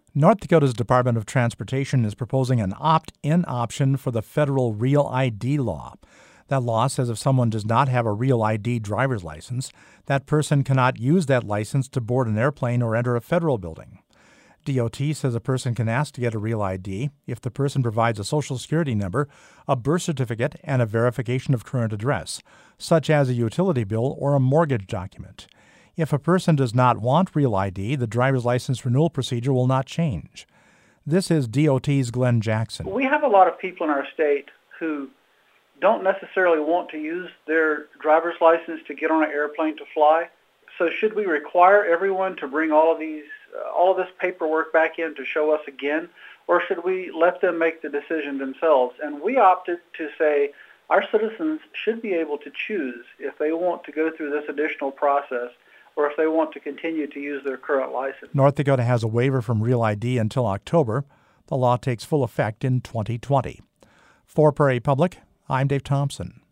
North Dakota's Department of Transportation is proposing an opt-in option for the federal Real ID law. That law says if someone does not have a Real ID driver's license, that person cannot use that license to board an airplane or enter a federal building. DOT says a person can ask to get a Real ID if the person provides a Social Security number, a birth certificate, and a verification of current address, such as a utility bill or a mortgage document. If a person does not want Real ID, the driver's license renewal procedure will not change. This is DOT's Glenn Jackson. We have a lot of people in our state who don't necessarily want to use their driver's license to get on an airplane to fly. So should we require everyone to bring all of this paperwork back in to show us again, or should we let them make the decision themselves? And we opted to say our citizens should be able to choose if they want to go through this additional process or if they want to continue to use their current license. North Dakota has a waiver from Real ID until October. The law takes full effect in 2020. For Prairie Public, I'm Dave Thompson.